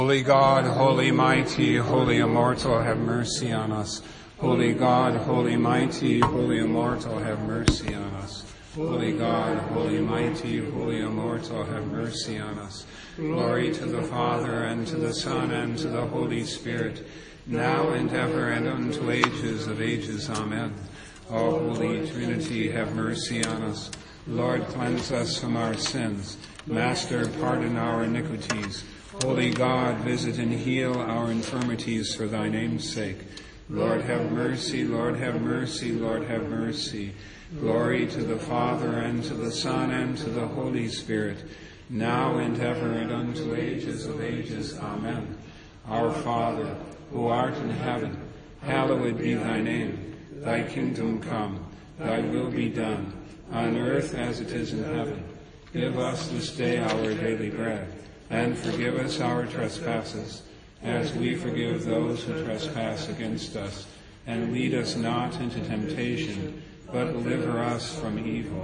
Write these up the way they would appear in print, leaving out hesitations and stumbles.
Holy God, holy mighty, holy immortal, have mercy on us. Holy God, holy mighty, holy immortal, have mercy on us. Holy God, holy mighty, holy immortal, have mercy on us. Glory to the Father, and to the Son, and to the Holy Spirit, now and ever, and unto ages of ages. Amen. O Holy Trinity, have mercy on us. Lord, cleanse us from our sins. Master, pardon our iniquities. Holy God, visit and heal our infirmities for thy name's sake. Lord, have mercy, Lord, have mercy, Lord, have mercy. Glory to the Father, and to the Son, and to the Holy Spirit, now and ever, and unto ages of ages. Amen. Our Father, who art in heaven, hallowed be thy name. Thy kingdom come, thy will be done, on earth as it is in heaven. Give us this day our daily bread, and forgive us our trespasses, as we forgive those who trespass against us. And lead us not into temptation, but deliver us from evil.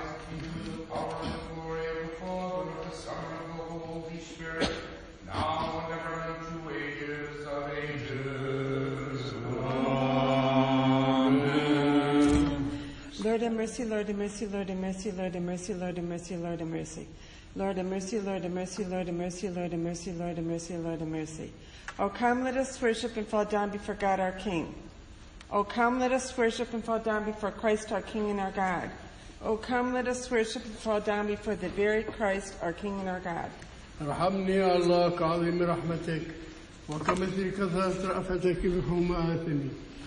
Lord have mercy, Lord have mercy, Lord have mercy, Lord have mercy, Lord have mercy, Lord have mercy. Lord have mercy, Lord have mercy, Lord have mercy, Lord have mercy, Lord have mercy, Lord have mercy. O come, let us worship and fall down before God our King. O come, let us worship and fall down before Christ our King and our God. O come, let us worship and fall down before the very Christ our King and our God. ارحمني يا الله كعظيم رحمتك وكمثل كثرة رأفتك بحوم آثمي.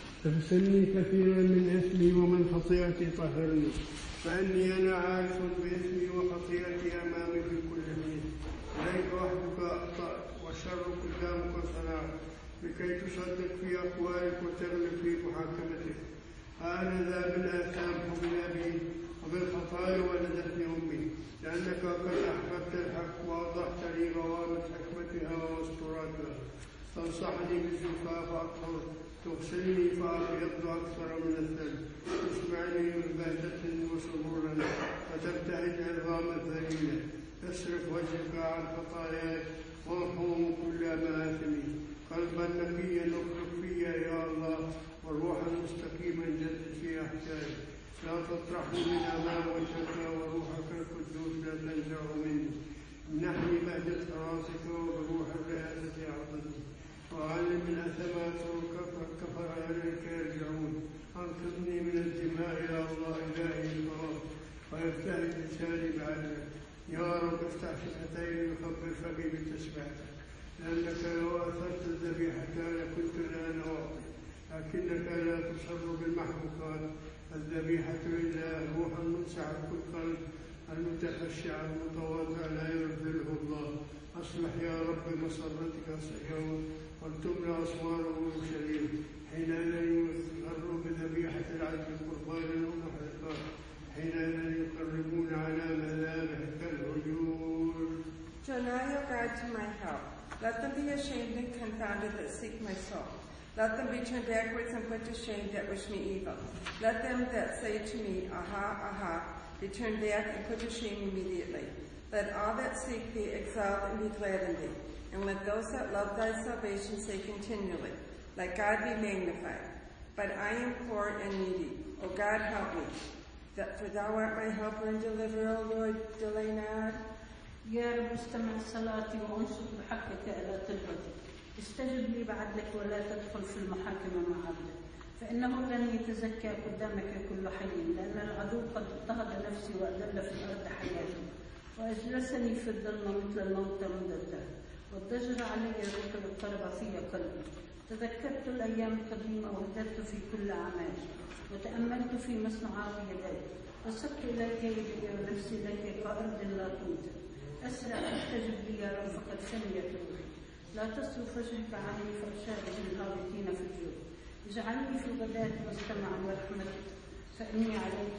اغسلني كثيرا من إثمي ومن خطيئتي طهرني، فإني أنا عارف بإثمي وخطيئتي أمامي في كل حين. إليك وحدك أخطأت والشر قدامك صنعت، لكي تصدق في أقوالك وتغلب في محاكمتك. هذا بالآثام حمل أبي وبالخطايا ولدتني أمي، لأنك قد أحببت الحق وأوضحت لي غوامض حكمتها ومستوراتها. تنصحني بالزفاف فأطهر، تغسلني فأبيض أكثر من الثلج، تشبعني من بهجة وسرورا فتبتهج عظام الذليلة. اصرف وجهك عن خطاياي وارحم كل مآثمي. قلبا نقيا اخلق فيا يا الله، وروحا مستقيما جدد في أحشائي. لا تطرحني من أمام وجهك، وروحك القدوس لا تنزع مني. امنحني بهجة خلاصك وبروح الرئاسة أعطني، وعلم من أثمات كفر إليك يرجعون. أنقذني من الدماء يا الله إلهي الغرام، ويبتهج لساني بعدك. يا رب افتح شفتي وخبر فمي بتسبيحتك، لأنك لو أثرت الذبيحة لكنت الآن أعطي، لكنك لا تصر بالمحبوكات. الذبيحة لله روح منسعة القلب، المتخشع المتواضع لا يرذله الله. أصلح يا رب مسرتك صهيون، ولتملى أسواره اورشليم. حينئذ يسر بذبيحة العدل قربانا ومحرقات، حينئذ يقربون على مذابحك العجول. Draw nigh, O God, to my help. Let them be ashamed and confounded that seek my soul. Let them be turned backwards and put to shame that wish me evil. Let them that say to me, Aha, aha, be turned back and put to shame immediately. Let all that seek thee exalt and be glad in thee. And let those that love thy salvation say continually, let God be magnified. But I am poor and needy. O God, help me. For thou art my helper and deliverer, O Lord, delay not. يا رب استمع صلاتي وانصت بحقك إلى طلبتي. استجب لي بعدلك ولا تدخل في المحاكمة مع عبدك، فإنه لن يتزكى قدامك كل حي، لأن العدو قد اضطهد نفسي وأذل في الأرض حياتي، وأجلسني في الظلمة مثل الموت منذ الدهر، والضجر علي الركب اضطرب في قلبي. تذكرت الأيام القديمة وهدرت في كل أعمالي، وتأملت في مصنوعات يدي، وصرت إليك يدي ونفسي لك كأرض لا تمطر. أسرع استجب لي يا رب، فقد فنيت روحي. لا تصرف وجهك عني فأشاهد الهابطين في الجوع. اجعلني في الغداة واستمع ورحمتك، فإني عليك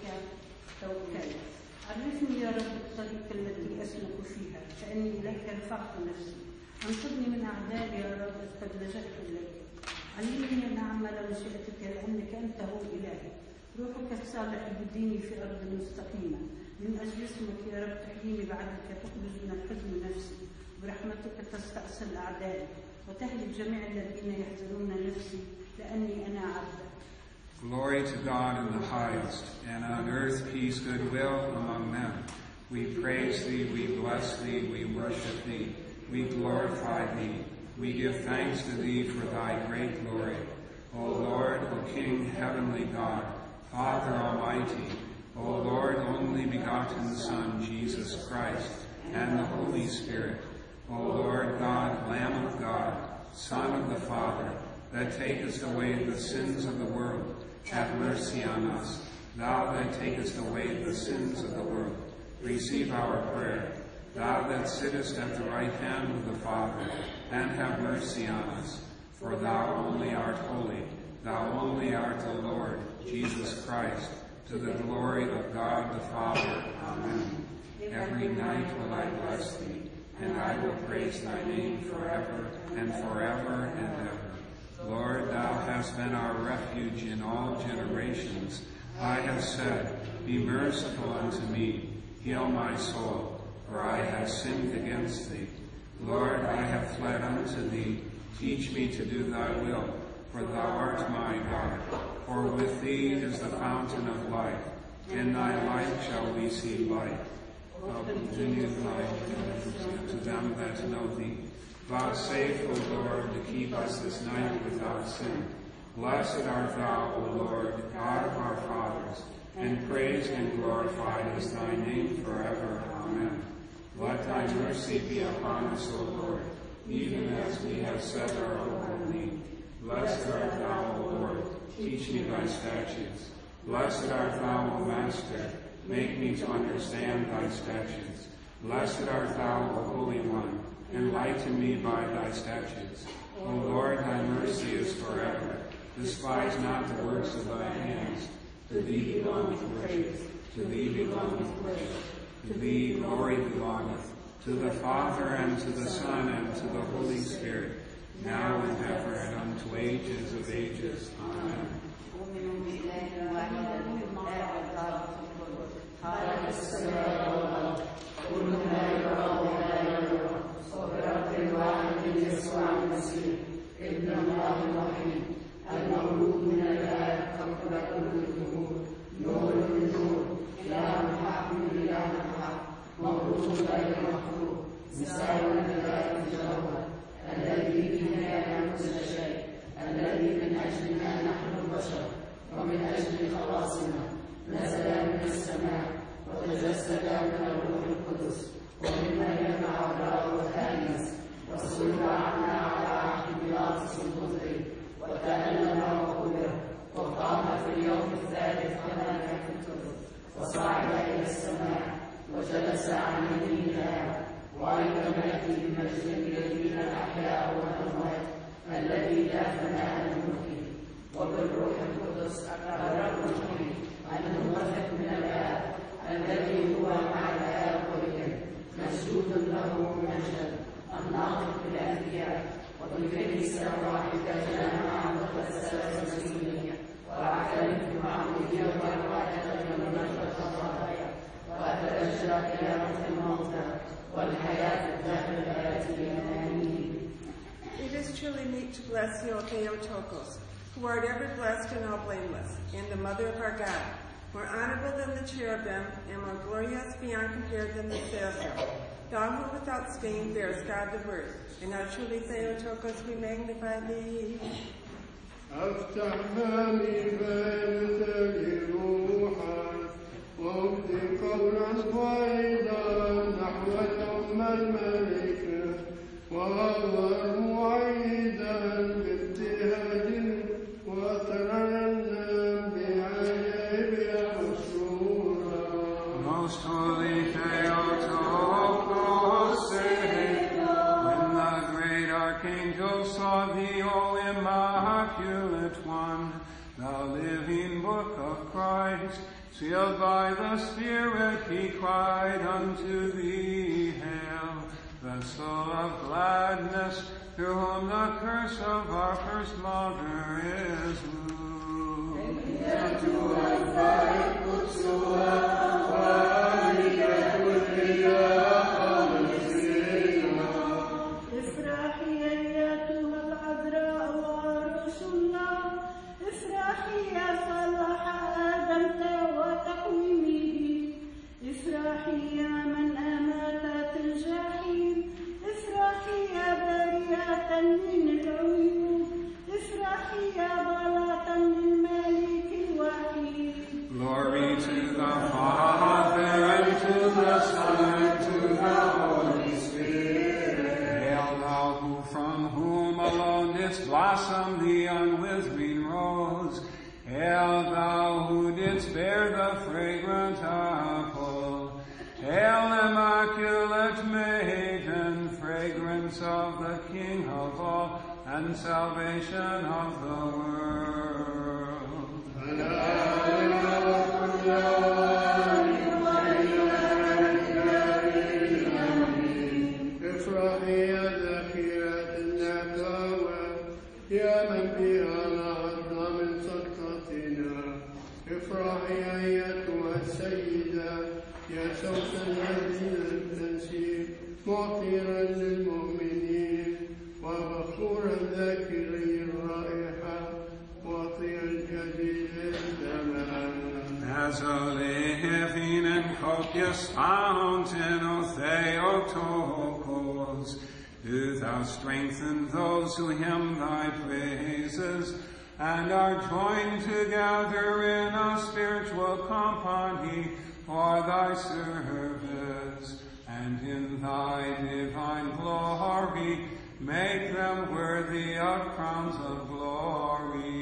توكلت. عرفني يا رب الطريق التي أسلك فيها، فإني إليك رفعت نفسي. انقذني من أعدائي يا رب، قد لجأت إليك. علمني أن أعمل مشيئتك، لأنك أنت هو إلهي. روحك الصالح يهديني في أرض مستقيمة. من أجل اسمك يا رب تحييني بعدك، تخرج من الحزن نفسي، برحمتك تستأصل أعدائي وتهلك جميع الذين يحزنون نفسي لأني أنا عبدك. Glory to God in the highest, and on earth peace, goodwill among men. We praise thee, we bless thee, we worship thee, we glorify thee, we give thanks to thee for thy great glory. O Lord, O King, heavenly God, Father Almighty, O Lord, only begotten Son, Jesus Christ, and the Holy Spirit, O Lord God, Lamb of God, Son of the Father, that takest away the sins of the world, have mercy on us. Thou that takest away the sins of the world, receive our prayer. Thou that sittest at the right hand of the Father, and have mercy on us. For thou only art holy, thou only art the Lord, Jesus Christ, to the glory of God the Father. Amen. Every night will I bless thee, and I will praise thy name forever and forever and ever. Lord, thou hast been our refuge in all generations. I have said, be merciful unto me, heal my soul, for I have sinned against thee. Lord, I have fled unto thee. Teach me to do thy will, for thou art my God. For with thee is the fountain of life. In thy light shall we see light. Continue thy benefits to them that know thee. Vouchsafe, O Lord, to keep us this night without sin. Blessed art thou, O Lord, God of our fathers, and praised and glorified is thy name forever. Amen. Let thy mercy be upon us, O Lord, even as we have set our hope in thee. Blessed art thou, O Lord, teach me thy statutes. Blessed art thou, O Master, make me to understand thy statutes. Blessed art thou, O Holy One, enlighten me by thy statutes. O Lord, thy mercy is forever. Despise not the works of thy hands. To thee belongeth praise. To thee belongeth worship. To thee glory belongeth. To the Father, and to the Son, and to the Holy Spirit, now and ever, and unto ages of ages. Amen. It is truly meet to bless thee, O Theotokos, who art ever blessed and all blameless, and the mother of our God, more honorable than the cherubim, and more glorious beyond compare than the seraphim. Thou who without stain bearest God the Word, and art truly Theotokos, we magnify thee. افتح فمي فانتهي روحا وامضي قولا فائدا نحو ثم الملك وهو معيدا بابتهاج وترنم بعجائب مسرورا. Most holy Theotokos, when the great archangel saw thee, O Immaculate One, the living book of Christ, sealed by the Spirit, he cried unto thee, Hail, vessel of gladness, through whom the curse of our first mother is moved. تنين العيون افرحي يا بلاطا للملك الوحيد. Glory to the Father, and to the Son, and to the Holy Spirit. Hail thou who from whom alone didst blossom the unwithering rose. Hail thou who didst bear the fragrant apple. Hail, Immaculate Maiden, fragrance of the King of all, and salvation of the world. افرحي يا ذاكرة النقاوة يا من بها نهضنا من سقطتنا. افرحي أيتها السيدة يا صوت الذين التنسيب معطرا للمؤمنين وبخورا ذاكري الرائحة واطيا الجديد الزمان. As a living and copious fountain, O Theotokos, do thou strengthen those who hymn thy praises and are joined together in a spiritual company for thy service, and in thy divine glory make them worthy of crowns of glory.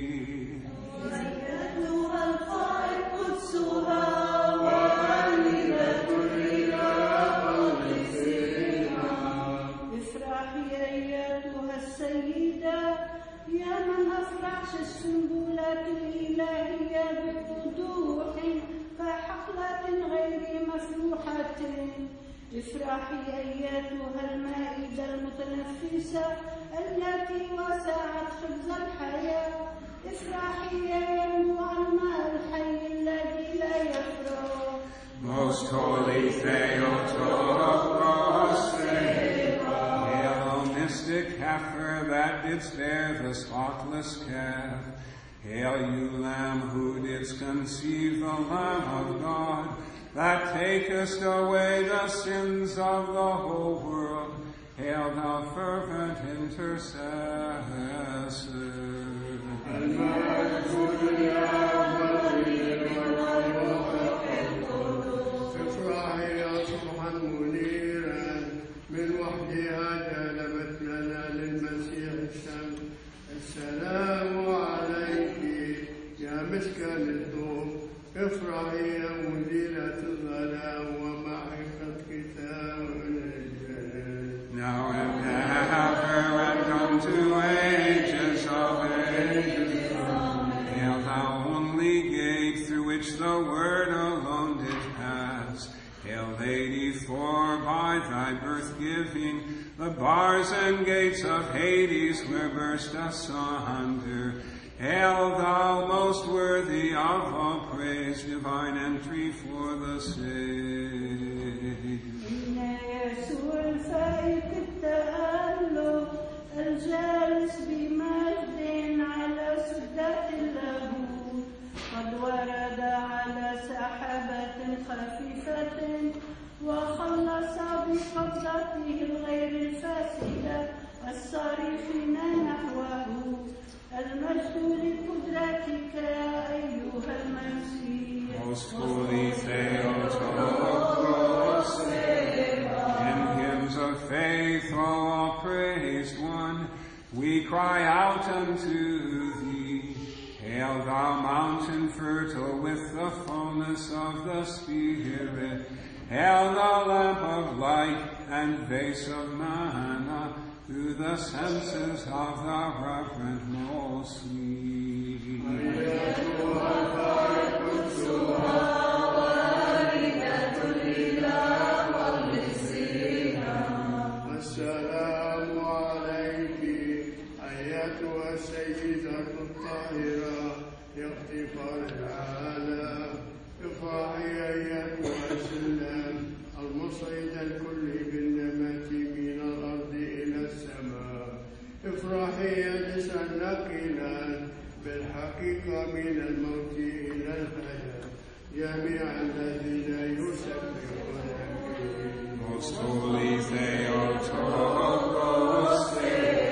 يا من أفرحت السنبلات الإلهية بوضوح كحقلة غير مفلوحة. افرحي أيتها المائدة المتنفسة التي وسعت خبز الحياة. افرحي يا ينبوع الماء الحي الذي لا يفرغ. Most holy Theotokos, hail, O mystic heifer that didst bear the spotless calf. Hail, you Lamb who didst conceive the Lamb of God, that takest away the sins of the whole world. Hail, thou fervent intercessor. افرحي يا صبحا منيرا من وحدها جلبت لنا للمسيح الشمس. السلام عليك يا مسكن الضوء. افرحي يا مزيلة الظلام ومعرفة كتاب الجلال. Now and ever and unto ages of ages. Hail, thou only gate through which the word alone did pass. Hail, Lady, for by thy birth giving the bars and gates of Hades were burst asunder. Hail, thou most worthy of all praise, divine entry for the saved. إن يسوع الفائق التألق الجالس بمجد على سدة اللاهوت قد ورد على سحابة خفيفة وخلص بقبضته الغير الفاسدة الصارفين نحوه. المجد لقدرتك يا أيها المسيح. Most holy Theotokos, in hymns of faith, O all praised one, we cry out unto thee. Hail, thou mountain fertile with the fullness of the Spirit. Hail, thou lamp of light and vase of manna, through the senses of the reverent most sweet. السلام عليك أيتها السيدة الطاهرة يا اغتفار العالم. افرحي أيتها السلام المصعد الكل بالنبات من الأرض إلى السماء. افرحي يا جسد نقلا بالحقيقة من الموت إلى الحياة جميع الذين يسبحونك. Most holy Theotokos,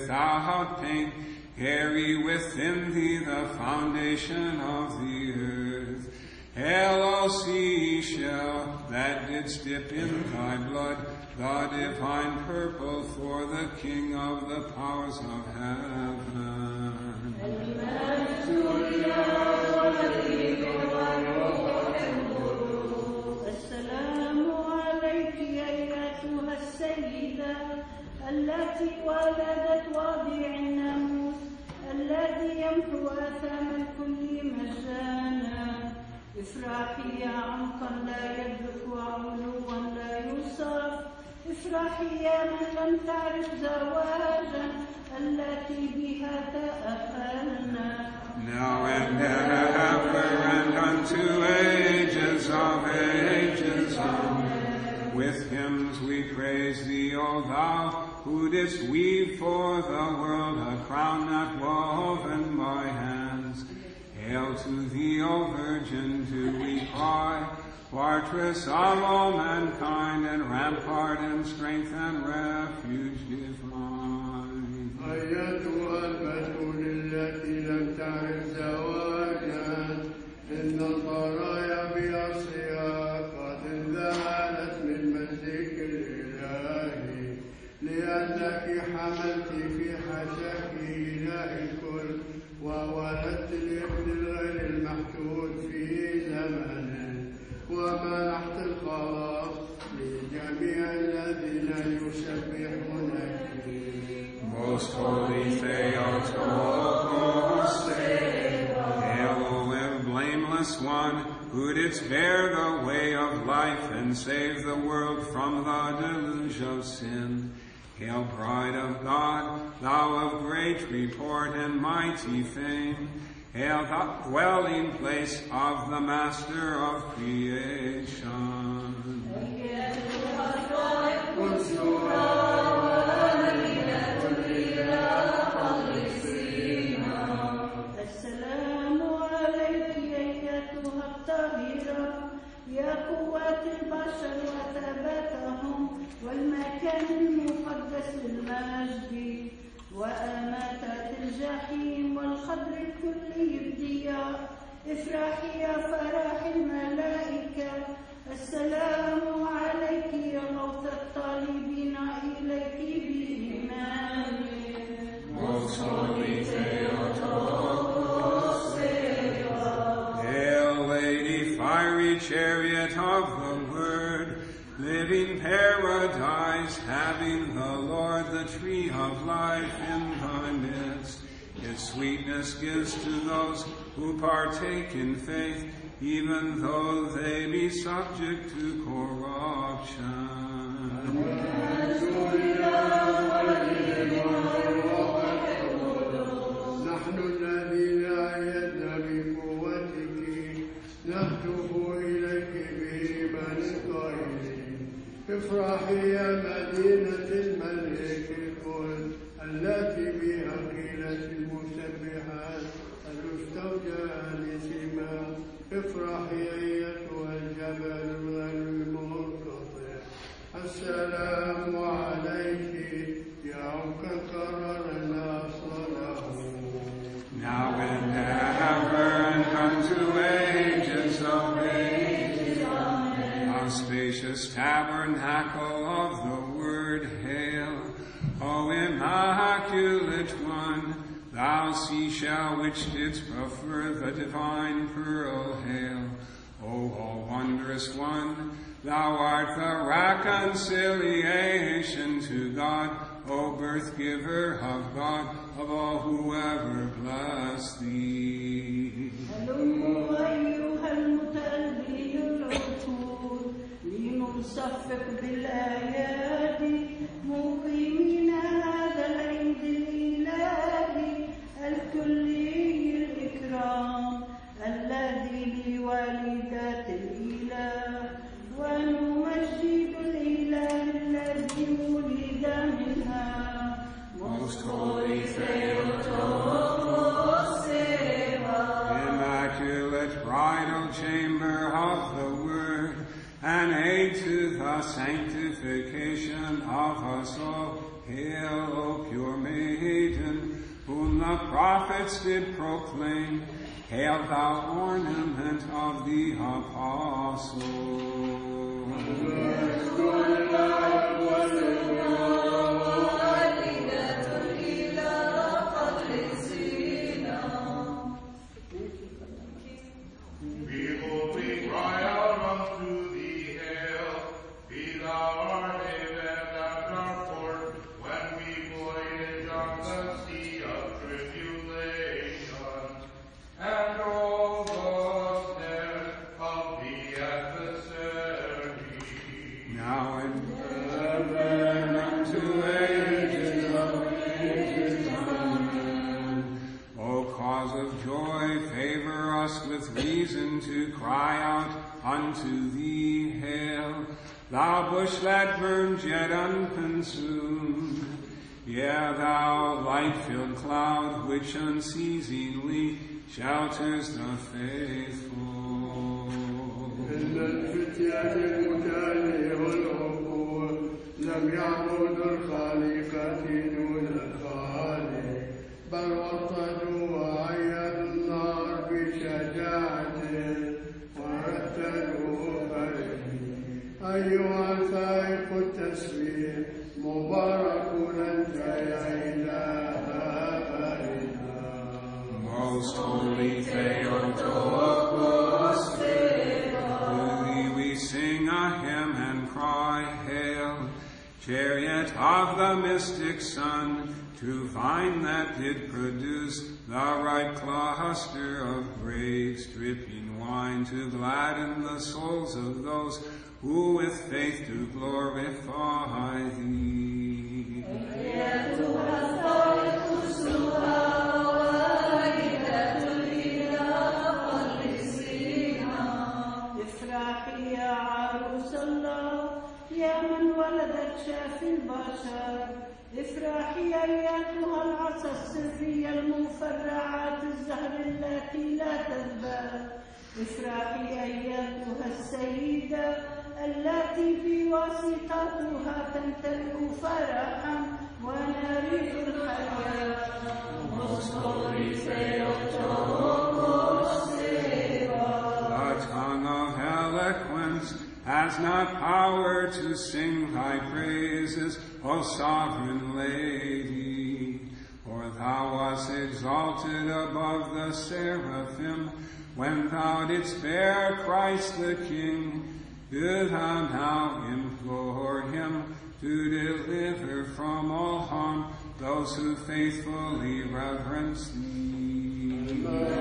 without pain, carry within thee the foundation of the earth. Hail, O seashell, that didst dip in thy blood, the divine purple for the King of the powers of heaven. السلام عليك أيتها السيدة التي ولدت وضيع الناموس الذي يمحو آثام الكل مجانا. افرحي يا عمقا لا يدرك وعلوا لا يوصف. افرحي يا من لم تعرف زواجا التي بها تأهلنا. Now and ever and unto ages of ages, amen. With hymns we praise thee, O thou, who didst weave for the world a crown not woven by hands. Hail to thee, O Virgin, do we cry, fortress of all mankind, and rampart and strength and refuge divine. أيتها البتول التي لم تعرف زواجا، إن البرايا بأصلها قد انذهلت من مجدك الإلهي، لأنك حملت في حشاك إله الكل، وولدت الابن الغير المحدود في زمن، ومنحت الخلاص لجميع الذين يسبحونك. Most holy Theotokos, hail, O blameless one, who didst bear the way of life and save the world from the deluge of sin. Hail, bride of God, thou of great report and mighty fame. Hail, the dwelling place of the Master of creation. يا قوات البشر وثباتهم والمكان المقدس للمجد، وأماتت الجحيم والخضر الكلي الضياء. افرحي يا فرح الملائكة. السلام عليك يا غوث الطالبين إليك بإيمان. Most holy Theotokos, hail, Lady, fiery chariot of the Word, living paradise, having the Lord, the tree of life, in thy midst. Its sweetness gives to those who partake in faith, even though they be subject to corruption. نحن الذين أيدنا بقوتك نهتف إليك بإيمان قائلين. افرحي يا مدينة الملك الكل التي بها قيلت المسبحات المستودع لسما. افرحي أيتها الجبل غير المنقطع. السلام عليك يا عمقا قررنا صلاة. Now and ever and unto ages of ages, amen. Thou spacious tabernacle of the Word, hail, O Immaculate One, thou seashell which didst prefer the divine pearl, hail, O all wondrous One, thou art the reconciliation to God, O birth giver of God, of all who ever bless thee. هلموا أيها المتألي العقول لنصفق بالآيات مقيمين هذا العيد الإلهي الكلي الإكرام الذي لوالدات الإله، ونمجد الإله الذي ولد منها. Most holy Theotokos, immaculate bridal chamber of the Word, and aid to the sanctification of us all. Hail, O pure maiden, whom the prophets did proclaim. Hail, thou ornament of the apostles. Behold, we cry out unto thee, hail, be thou our haven and our port, when we voyage on the sea of tribulation, and all the snare of the adversary. Now in heaven unto ages of ages, amen. O cause of joy, favor us with reason to cry out unto thee, hail, thou bush that burns yet unconsumed. Yea, thou light-filled cloud, which unceasingly shelters the faithful. إن الفتية المتالية والعقول لم يعبدوا الخالقة دون الخالق، بل وطدوا وعيدوا النار بشجاعة ورتلوا فرحين. أيها الفائق التسبيح، مبارك أنت يا إله آبائنا. Most holy Theotokos, to thee we sing a hymn and cry, hail, chariot of the mystic Son, true vine that did produce the ripe cluster of grapes, dripping wine to gladden the souls of those who with faith do glorify thee. افرحي يا عروس الله يا من ولدت شاف البشر. افرحي ايتها العصا السريه المفرعات الزهر التي لا تذبل. افرحي ايتها السيده التي بواسطتها تمتلئ فرحا ونريد الحياه. Most holy Theotokos, The tongue of eloquence has not power to sing thy praises, O sovereign lady. For thou wast exalted above the seraphim, when thou didst bear Christ the King. Do thou now implore him to deliver from all harm those who faithfully reverence thee.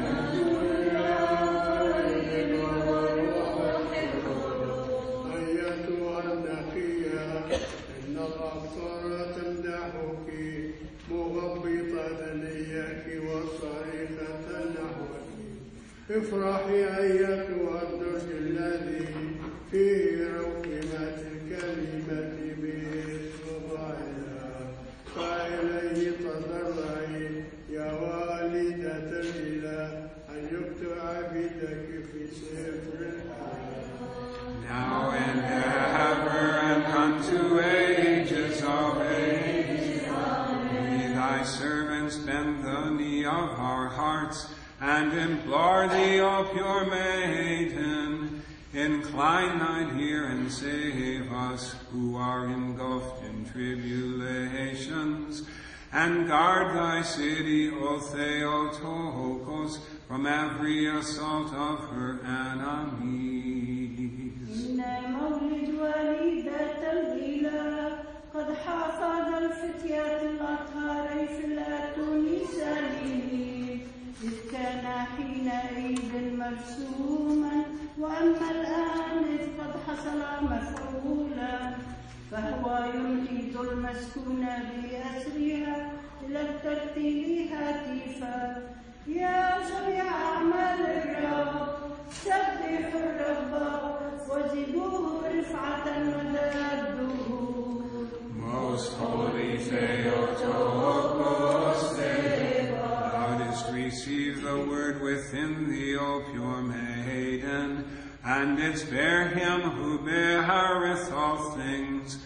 أيتها النقية، إن الأبصار تمدحك، مغبطة نيك وصريخة نحوك. افرحي أيتها الدرج الذي فيه روكمة الكلمة بإصبعها، فإليه تضرعي يا والدة الإله أن يكتب عبدك في سفر الحياة. Now and ever and unto ages of ages, we thy servants bend the knee of our hearts and implore thee, O pure maiden, incline thine ear and save us who are engulfed in tribulations, and guard thy city, O Theotokos, from every assault of her enemies. إن مولد والدة الإله قد حافظ الفتيات الأطهار في الأتون سالمين، إذ كان حينئذ مرسوما، وأما الآن إذ قد حصل مفعولا، فهو ينهض المسكون بأسرها إلى الترتيل هاتفا. يا جميع أعمال الرب سبحوا الرب وزدوه رفعة وتأدوه. Most holy Theotokos, thou didst receive the word within thee, O pure maiden, and didst bear him who beareth all things.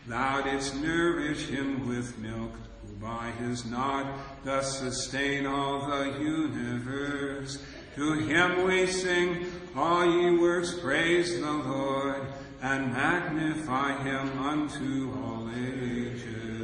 Thou didst nourish him with milk, who by his nod dost sustain all the universe. To him we sing, all ye works praise the Lord, and magnify him unto all ages.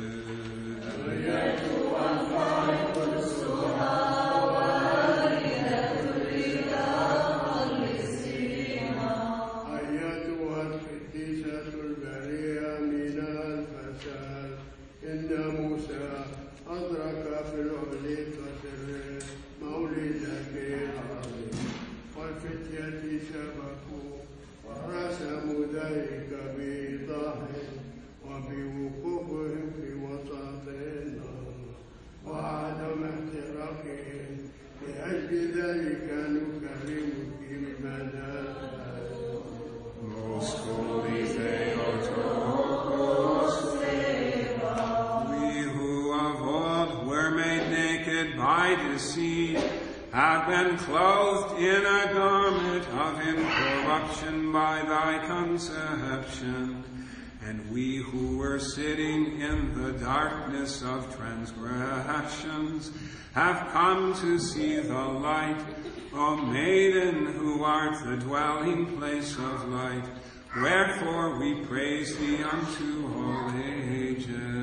Most holy Theotokos, we who of old were made naked by deceit have been clothed in a garment of incorruption by thy conception. And we who were sitting in the darkness of transgressions have come to see the light. O maiden, who art the dwelling place of light, wherefore we praise thee unto all ages.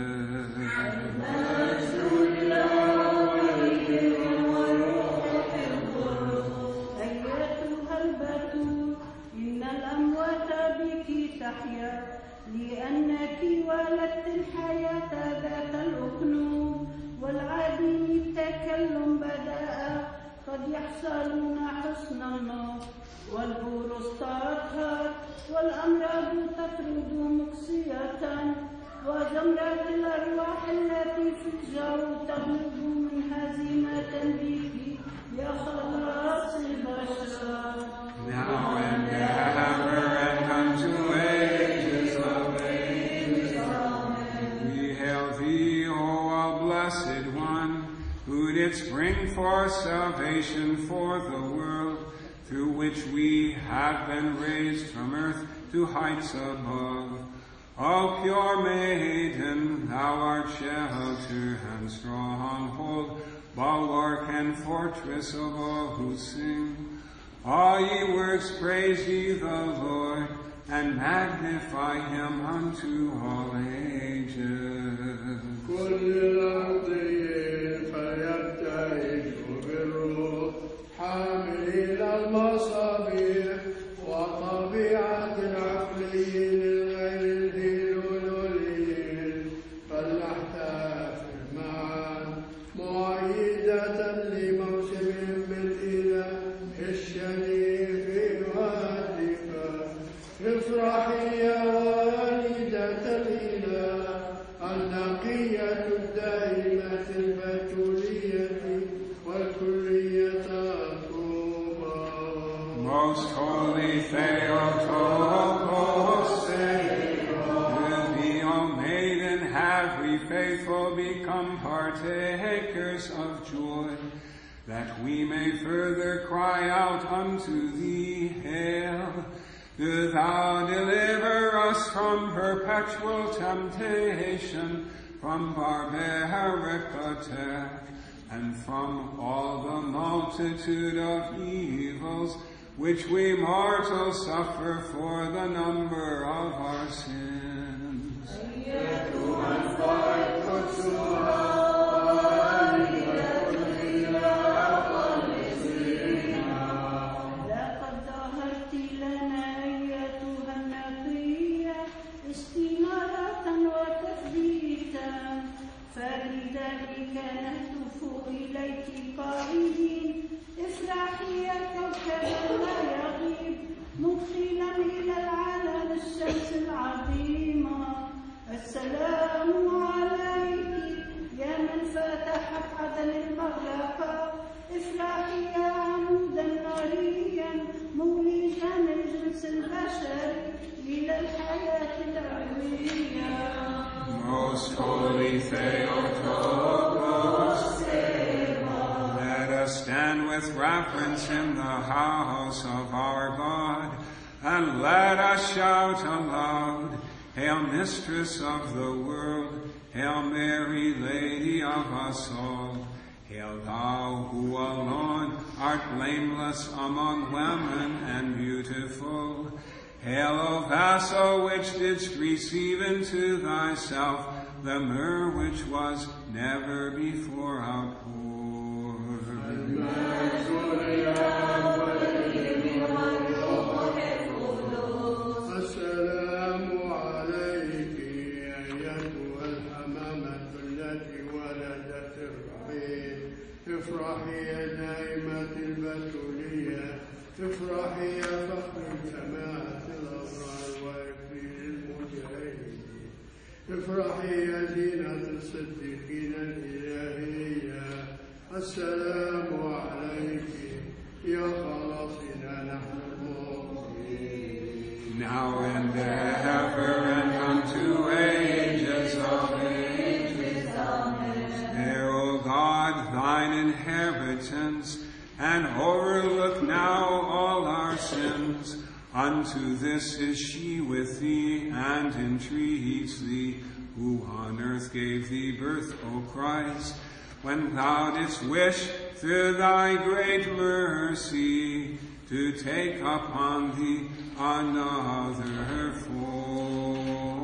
لأنك ولدت الحياة ذات الأكنوم والعديم التكلم بدأ قد يحصلون حسن النار والبورس تطهر والأمراض تطرد مقصية وزمرات الأرواح التي في الجو تغلب من هزيمة بك يا خلاص البشر. Now and ever and unto ages of ages. We hail thee, O blessed one, who didst bring forth salvation for the world, through which we have been raised from earth to heights above. O pure maiden, thou art shelter and stronghold, bulwark and fortress of all who sing. All ye works praise ye the Lord, and magnify him unto all ages. حاملين المصابيح وطبيعة العقليين غير الهلوليين فلنحتفل معا معيدة لموسمهم بالإله الشريف الهادفة. افرحي يا والدة الإله النقية الدائمة البتولية والكلية الطوبى. Most holy Theotokos, with thee, O maiden, have we faithful become partakers of joy, that we may further cry out unto thee, Hail! Do thou deliver us from perpetual temptation, from barbaric attack, and from all the multitude of evils which we mortals suffer for the number of our sins. فلذلك نهتف إليك قائلين افرحي يا كوكب لا يغيب مدخلا إلى العالم الشمس العظيمة. السلام عليك يا من فتحت عدن المغلقة. افرحي يا عمودا ناريا مولجا الجنس البشري إلى الحياة العلوية. Most holy Theotokos, let us stand with reverence in the house of our God, and let us shout aloud, Hail, Mistress of the world. Hail, Mary, Lady of us all. Hail, thou who alone art blameless among women and beautiful. Hail, O vessel which didst receive into thyself the myrrh which was never before outpoured. افرحي يا نائمة البتولية، افرحي يا فخر جماعة الأبرار وإكليل المجاهدين، افرحي يا زينة الصديقين الإلهية. السلام عليك يا خلاصنا نحن المؤمنين. Now and ever and unto ages of ages. Amen. Hear, O God, thine inheritance, and overlook now all our sins. Unto this is she with thee, and entreats thee, who on earth gave thee birth, O Christ, when thou didst wish through thy great mercy to take upon thee another form.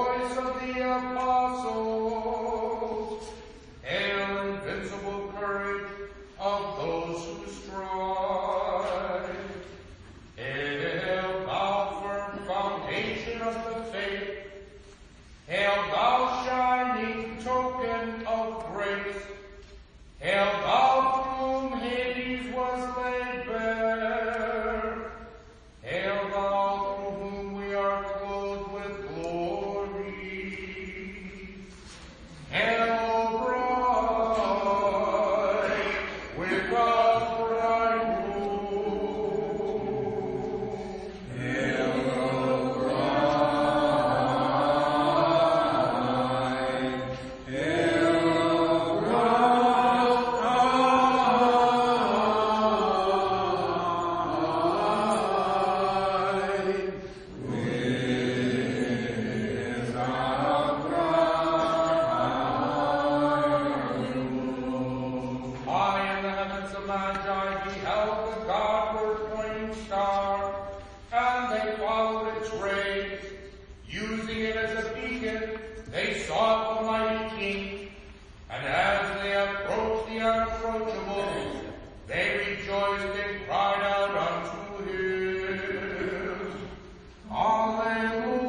Apostles, hail invincible courage. unapproachable, they rejoiced and cried out unto him. Alleluia.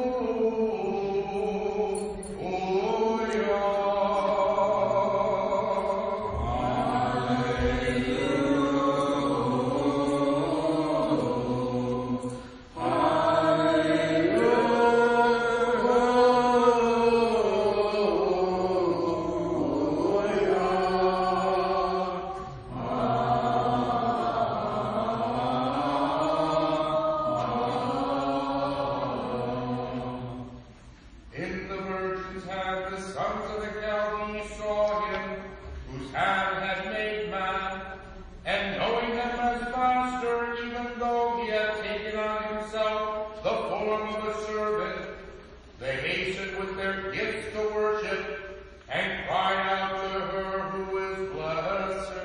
In the virgin's hand the sons of the Chaldees saw him, whose hand had made man, and knowing him as master, even though he had taken on himself the form of a servant, they hastened with their gifts to worship, and cried out to her who is blessed.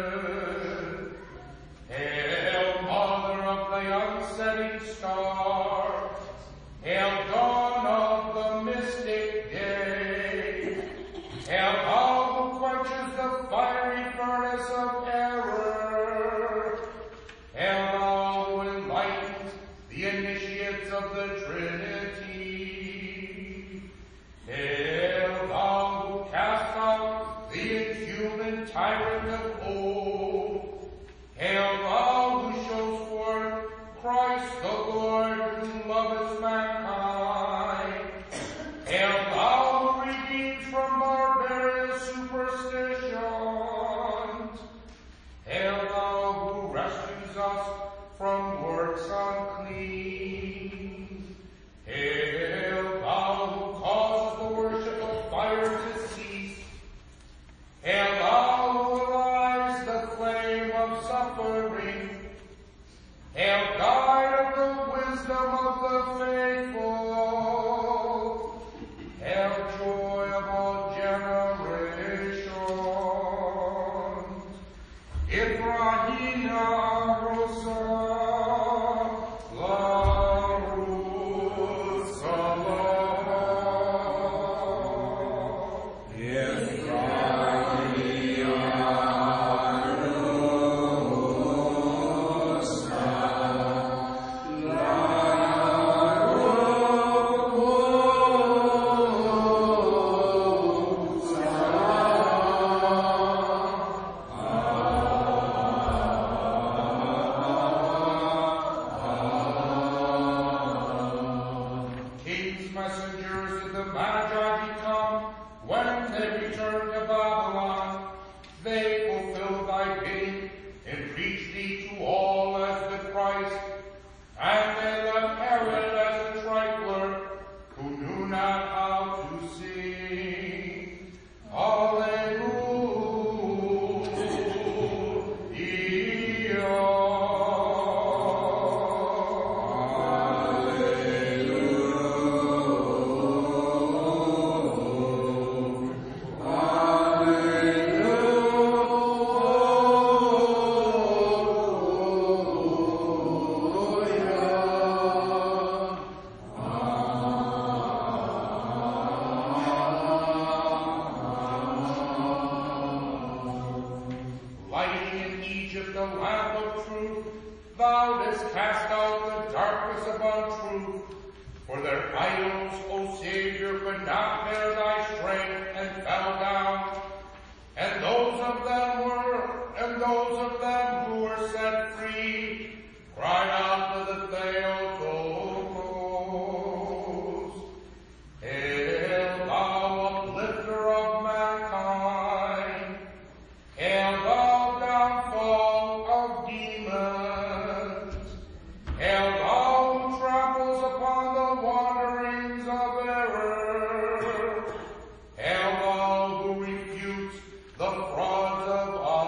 Hail, Mother of the unsetting star, hail, dawn of the mystic day, hail, thou who quenches the fiery furnace of error, hail, thou who enlightens the initiates of the Trinity, hail, thou who cast out the inhuman tyrant of old, hail, thou who shows forth Christ the Lord, who loveth mankind. Hail, thou who redeems from barbarous superstitions. Hail, thou who rescues us from works unclean. Hail, thou who causes the worship of fire to cease. Hail, thou who allies the flame of suffering. Hail, guide of the wisdom of the faithful. Hail, joy of all generations. Ibrahina Rosa, La Rusala. King's messengers did the Magi become when they returned to Babylon. They fulfilled thy bidding and preached thee to all as the Christ, and they left Herod as a trifler who knew not how to sing. Lighting in Egypt the lamp of truth, thou didst cast out the darkness of untruth. For their idols, O Savior, could not bear thy strength and fell down. And those of them who were set free cried out to the Theotokos. Hail, thou uplifter of mankind. Hail, thou downfall of demons. Hail, thou who tramples upon the wanderings of error. Hail, thou who refutes the frauds of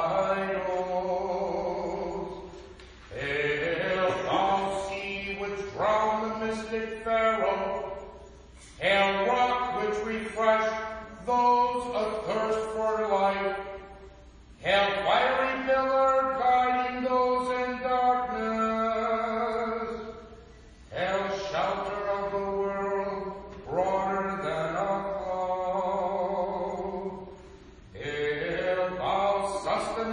idols. Hail, thou sea which drowned the mystic Pharaoh. Hail, rock which refreshed those athirst for life. Hail, fiery pillar guiding those in darkness. Hail, shelter of the world, broader than a cloud. Hail, thou sustenance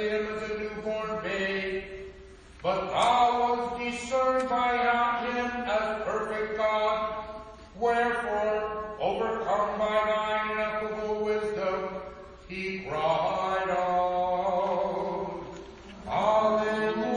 him as a newborn babe. But thou wast discerned by him as perfect God. Wherefore, overcome by thine ineffable wisdom, he cried out, Alleluia.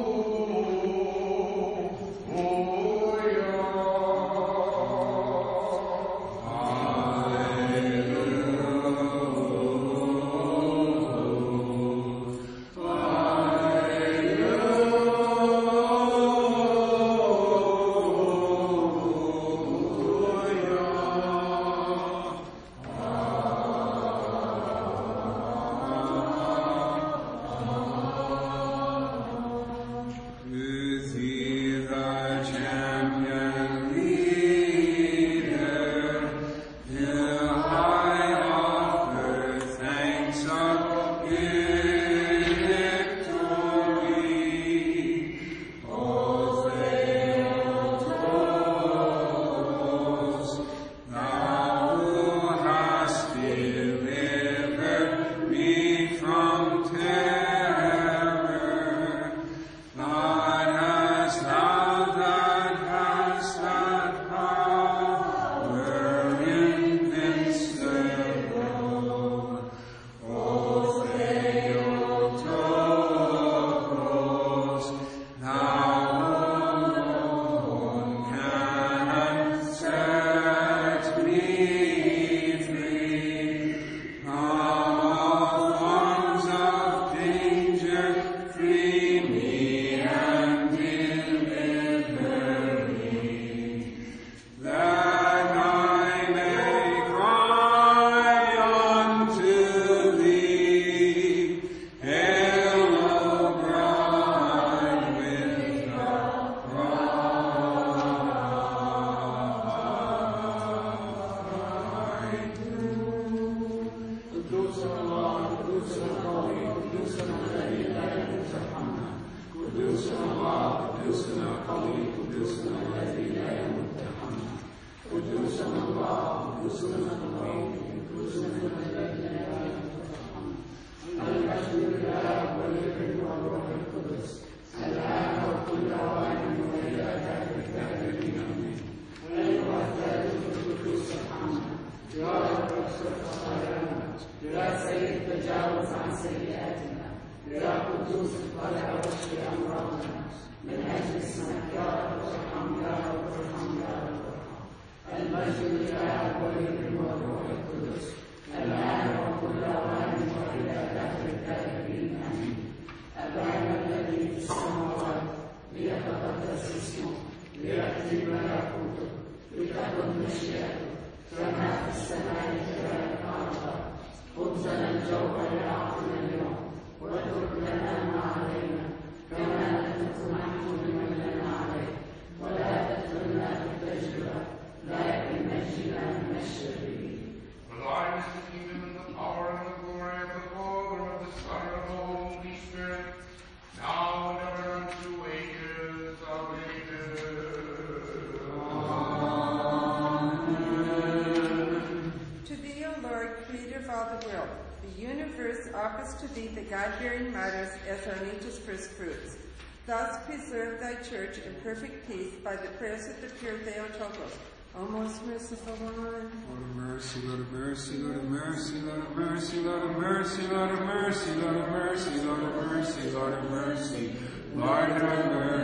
To thee the God-bearing martyrs as our nature's first fruits. Thus preserve thy church in perfect peace by the prayers of the pure Theotokos. O most merciful one. Lord of mercy, Lord of mercy, Lord of mercy, Lord of mercy, Lord of mercy, Lord of mercy, Lord of mercy, Lord of mercy, Lord of mercy, Lord have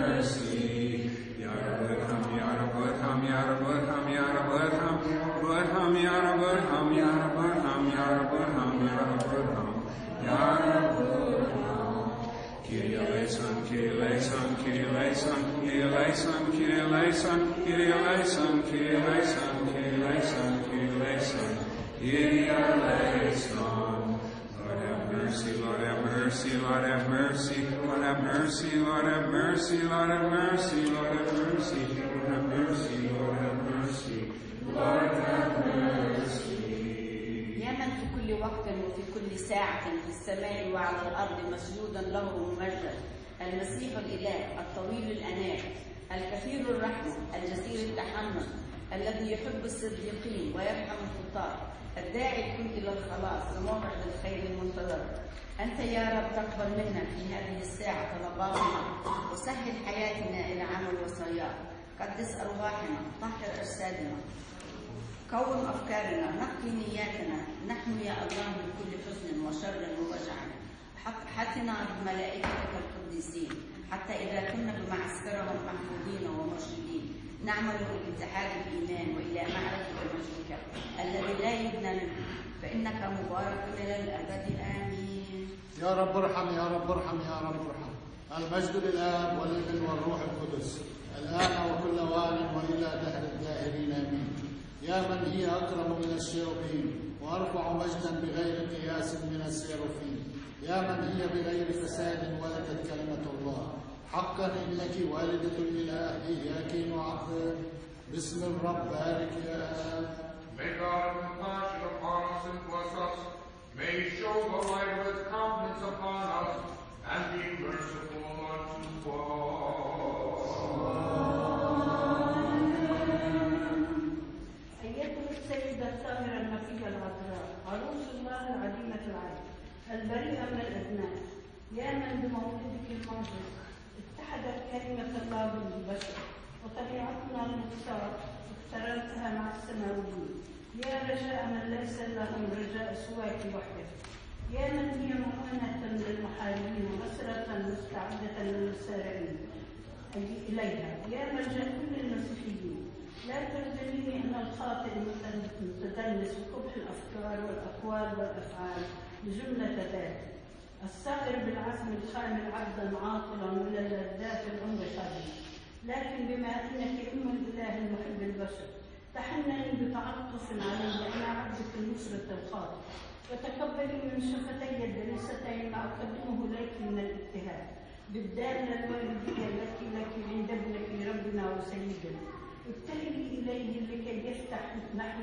mercy. Yarabudham, Yarabudham, Yarabudham, Yarabudham, Budham, Yarabudham, Yarabudham, Yarabudham, Yarabudham. Kyrie eleison, Kyrie eleison, Kyrie eleison, Kyrie eleison, Kyrie eleison, Kyrie eleison, Kyrie eleison, Kyrie eleison, Kyrie eleison, Kyrie eleison. Lord have mercy, Lord have mercy, Lord have mercy, Lord have mercy, Lord have mercy, Lord have mercy, Lord have mercy, Lord have mercy, Lord have mercy, Lord have mercy. يا من في كل وقت وفي كل ساعة في السماء وعلى الأرض مسجودا له ممجد، المسيح الإله الطويل الأناة الكثير الرحمة الجسير التحمل الذي يحب الصديقين ويرحم الخطاة الداعي الكل إلى الخلاص لموعد الخير المنتظر. أنت يا رب تقبل منا في هذه الساعة طلباتنا وسهل حياتنا إلى عمل وصاياك. قدس أرواحنا، طهر أجسادنا، كون أفكارنا، نقي نياتنا. نحن يا الله من كل حزن وشر ووجع. حطنا بملائكتك القديسين حتى إذا كنا بمعسكرهم محفوظين ومرشدين نعمل باتحاد الإيمان وإلى معرفة وجهك الذي لا يبنى منه، فإنك مبارك إلى الأبد. آمين. يا رب ارحم، يا رب ارحم، يا رب ارحم. المجد للآب والابن والروح القدس الآن وكل وان وإلى دهر الداهرين. آمين. يا من هي أكرم من الشيروبيم وأرفع مجدا بغير قياس من السيروفيم، يا من هي بغير فساد ولدت كلمة الله. حقا إنك والدة الإله، إياك نعظم. باسم الرب بارك يا آب. May God have compassion upon us and bless us. May He show the light of His countenance upon us and be merciful unto us. أيتها السيدة الطاهرة النقية العذراء، عروس الله العديمة العين، البريئة من الأذناب، يا من بمولدك المنظر اتحدت كلمة الله بالبشر وطبيعتنا المختار اقترنتها مع السماويين. يا رجاء من ليس لهم رجاء سواك وحدك، يا من هي مؤونة للمحاربين وأسرة مستعدة للمسارعين إليها، يا مرجع كل المسيحيين. لا تردني أن الخاطئ المتدنس بقبح الأفكار والأقوال والأفعال بجملة ذات، الصائر بالعزم الخامل عبدا عاطلا إلى اللذات العمر خادما، لكن بما أنك أم الإله المحب البشر تحنني بتعطف علي أنا عبدك النصرة الخاطئ، وتقبلي من شفتي الدنيستين ما أقدمه لك من الابتهاج بالدالة الوالدية التي لك عند ابنك ربنا وسيدنا. ابتهلي إليه لكي يفتح نحو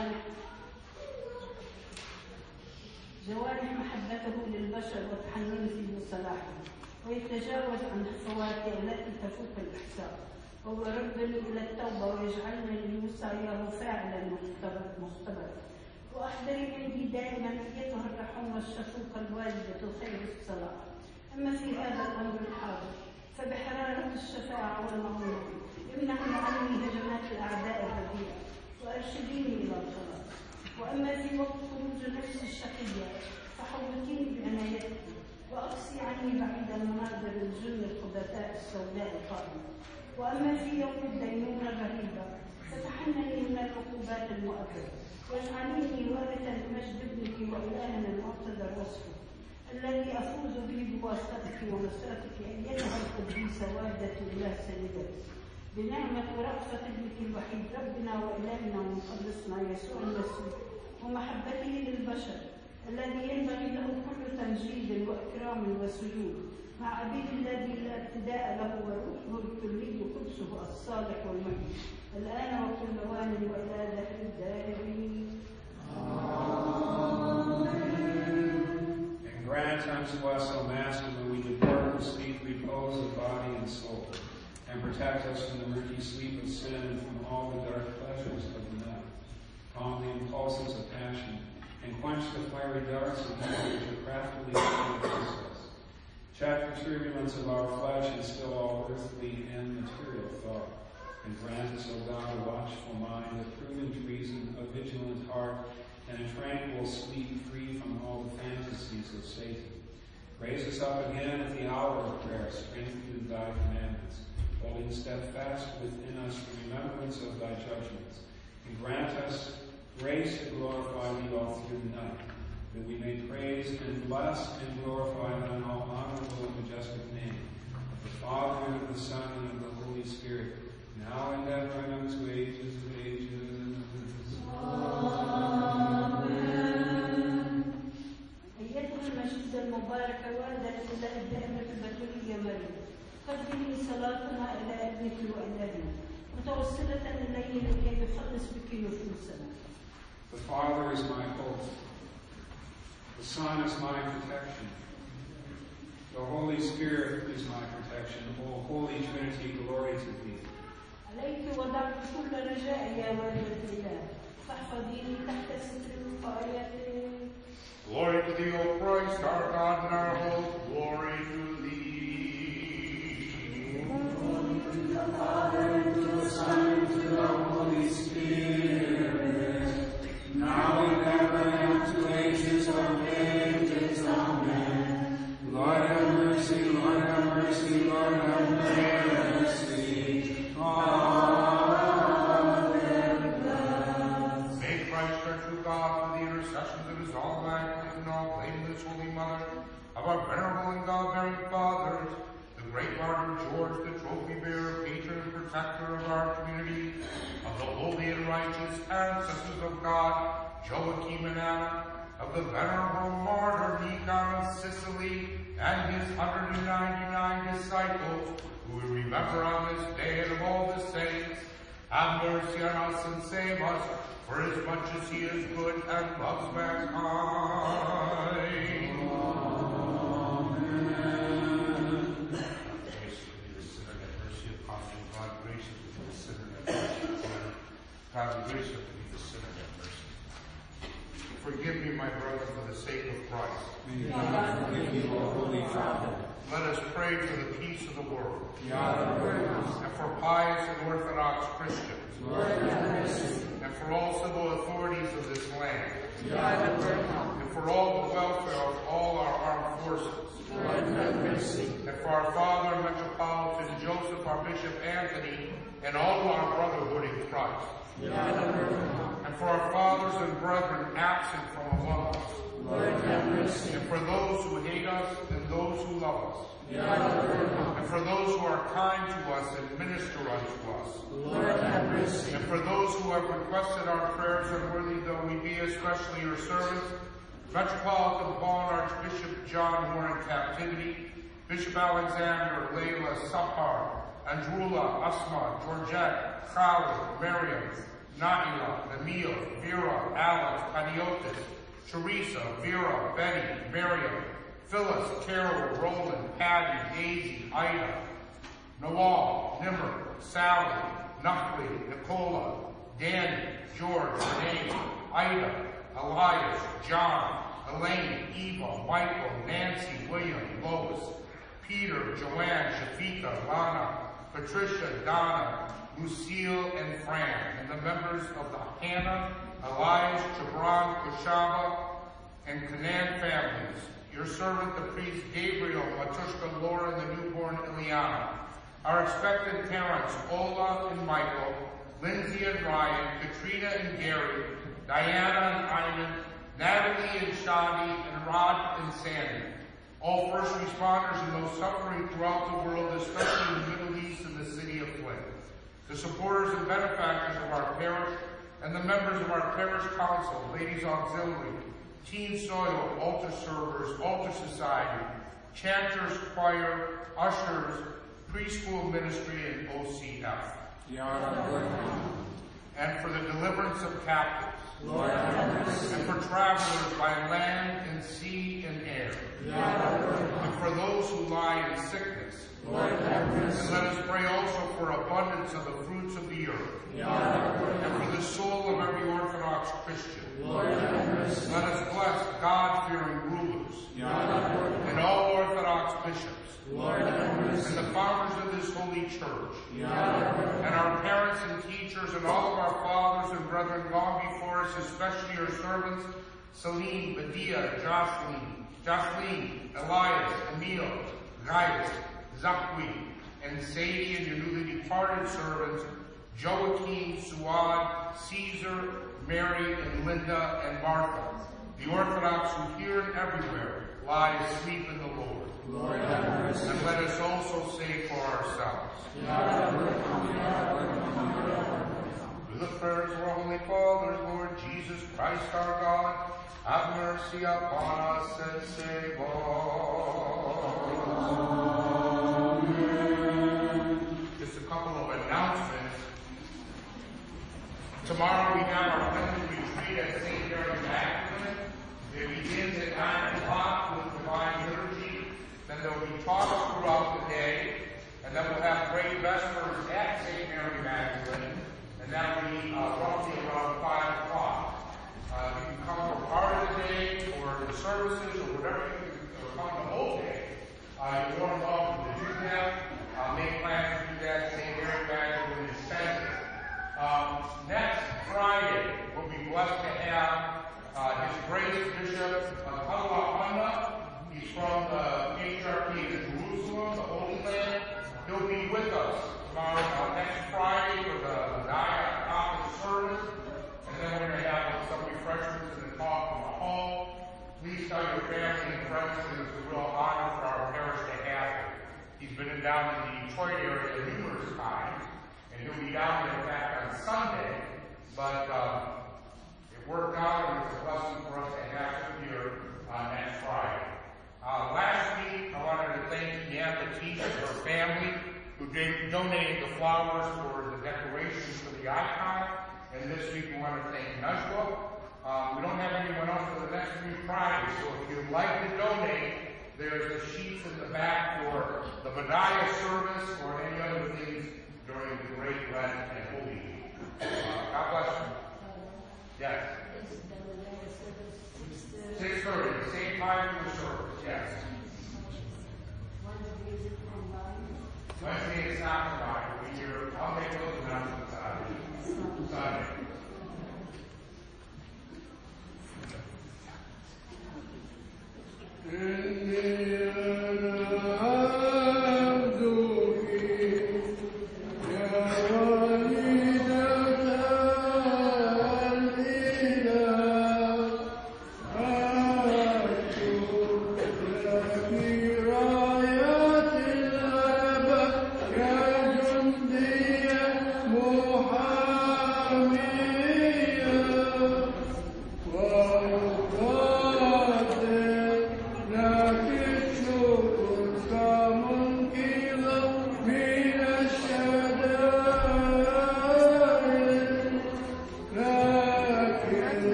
جوانح محبته للبشر وتحننه بصلاحه، ويتجاوز عن خطواته التي تفوق الإحساء، وهو ربني إلى التوبة ويجعلني لوصاياه فاعلا مختبرا. وأحضري عندي دائما أيتها الرحوم والشفوقة الوالدة خير الصلاة. أما في هذا الأمر الحاضر فبحرارة الشفاعة والمعونة امنعي عني هجمات الأعداء الرديئة وأرشديني إلى الخلاص. وأما في وقت خروج نفس الشقية فحوطيني بعنايتك وأقصي عني بعيد المناظر الجن الخبثاء السوداء القائمة. وأما في يوم الدينونة الرهيبة فتحنني من العقوبات المؤكدة واجعليني وارثا لمجد ابنك وإلهنا المعتذر وصفه الذي أفوز به بواسطتك ونصرتك أيتها القديسة والدة إله سيدتي، بنعمة ورأفة ابنك الوحيد ربنا وإلهنا ومخلصنا يسوع المسيح ومحبته للبشر الذي ينبغي له كل تمجيد وإكرام وسجود مع أبيه الذي لا ابتداء له وروحه الكلي قدسه الصالح والمجيد الآن وكل وان وإلى دهر الداهرين. And grant unto us, O Master, when we depart from sleep, repose of body and soul, and protect us from the murky sleep of sin and from all the dark pleasures of the night. Calm the impulses of passion, and quench the fiery darts of evil which are craftily against us. Check the turbulence of our flesh and still all earthly and material thought. And grant us, O God, a watchful mind, a prudent reason, a vigilant heart, and a tranquil sleep free from all the fantasies of Satan. Raise us up again at the hour of prayer, strengthened in thy commandments, holding steadfast within us the remembrance of thy judgments. And grant us grace to glorify thee all through the night, that we may praise and bless and glorify thine all honorable and majestic name, of the Father and of the Son and of the Holy Spirit, now and ever and unto ages of ages. آمين. أيتها المجيدة المباركة والدة الإله الدائمة البتولية مريم، قدمي صلاتنا إلى ابنك وإلهنا متوسلة إليه لكي يخلص بك نفوسنا. The Father is my hope. The Son is my protection. The Holy Spirit is my protection. O Holy Trinity, glory to thee. عليك وضعت كل رجائي يا والدة الإله، فاحفظيني تحت ستر وقايتك. Glory to thee, O Christ, our God and our hope. Glory to thee. Glory to the Father, and to the Son, and to the Holy Spirit, now and ever, and to ages of ages. Amen. Lord have mercy, Lord have mercy, Lord have mercy. Amen. May Christ, our true God, through the intercessions of his all-immaculate and all-blameless Holy Mother, of our venerable and God-bearing fathers, the great martyr George, the trophy-bearer, patron and protector of our community, of the holy and righteous ancestors of God, Joachim and Anna, of the venerable martyr Nikon of Sicily, and his 199 disciples, who we remember on this day, and of all the saints, have mercy on us and save us, for as much as he is good and loves mankind. God, the grace of me, the sinner, have mercy. Forgive me, my brother, for the sake of Christ. May God forgive you, O Holy Father. Let us pray for the peace of the world. God, and for pious and orthodox Christians. Lord, have mercy. And for all civil authorities of this land. God, have mercy. And for all the welfare of all our armed forces. Lord, have mercy. And for our Father Metropolitan Joseph, our Bishop Anthony, and all our brotherhood in Christ. God, have mercy. And for our fathers and brethren absent from among us. Lord, have mercy. And for those who hate us and those who love us. God, have mercy. And for those who are kind to us and minister unto us. Lord, have mercy. And for those who have requested our prayers, unworthy though we be, especially your servants, Metropolitan Paul and Archbishop John, who are in captivity, Bishop Alexander, Layla, Sapar, Andrula, Asma, Georgette, Crowley, Miriam, Naila, Emil, Vera, Alex, Paniotis, Teresa, Vera, Betty, Miriam, Phyllis, Carol, Roland, Patty, Daisy, Ida, Nawal, Nimmer, Sally, Nuckley, Nicola, Danny, George, Renee, Ida, Elias, John, Elaine, Eva, Michael, Nancy, William, Lois, Peter, Joanne, Shafika, Lana, Patricia, Donna, Lucille, and Fran, and the members of the Hannah, Elias, Jabran, Kushaba, and Kanan families, your servant, the priest Gabriel, Matushka, Laura, and the newborn Ileana, our expectant parents, Ola and Michael, Lindsay and Ryan, Katrina and Gary, Diana and Iman, Natalie and Shadi, and Rod and Sandy, all first responders and those suffering throughout the world, especially in the Middle East and the city of Flint, the supporters and benefactors of our parish, and the members of our parish council, Ladies Auxiliary, Teen Soil, Altar Servers, Altar Society, Chanters, Choir, Ushers, Preschool Ministry, and OCF. And for the deliverance of captives. Lord, have mercy. And for travelers by land and sea and air. And for those who lie in sickness. Lord, have mercy. And let us pray also for abundance of the fruits of the earth. And for the soul of every Orthodox Christian. Lord, have mercy. Let us bless God-fearing rulers. And all Orthodox bishops. Lord, have mercy. And the founders of this holy church. And our parents and teachers and all of our fathers and brethren gone before us, especially your servants, Celine, Badia, Jocelyn, Elias, Emil, Gaius, Zakwi, and Sadie, and your newly departed servants, Joaquin, Suad, Caesar, Mary, and Linda, and Martha, the Orthodox who here and everywhere lie asleep in the Lord. Lord, have mercy. And let us also say for ourselves. Through the prayers of our Holy Fathers, Lord Jesus Christ our God, have mercy upon us and save us. Just a couple of announcements. Tomorrow we have our Wednesday retreat at St. Mary Magdalene. It begins at 9 o'clock with Divine Liturgy. Then there will be talks throughout the day. And then we'll have great vespers at St. Mary Magdalene. And that will be roughly around 5 o'clock. You can come for part of the day or the services or whatever you come the whole day, you're more involved to do that. Make plans to do that. St. Mary Magdalene is expensive. Next Friday, we'll be blessed to have His Grace Bishop Kalawahana. He's from the Patriarchy of Jerusalem, the Holy Land. He'll be with us tomorrow, next Friday for the Naya Conference service. And then we're going to have some refreshments and a talk in the hall. Please tell your family and friends that it's a real honor for our parish to have him. He's been down in the Detroit area numerous times, and he'll be down there back on Sunday, but it worked out and it's a blessing for us to have him here next Friday. Last week, I wanted to thank Deanna Batiste and her family who donated the flowers for the decorations for the icon, and this week we want to thank Nashua. We don't have anyone else for the next 3 Fridays, so if you'd like to donate, there's the sheets in the back for the Madaya service or any other things during the Great Lent and Holy Week. God bless you. Yes. 6:30, same time for the service, yes. Wednesday is not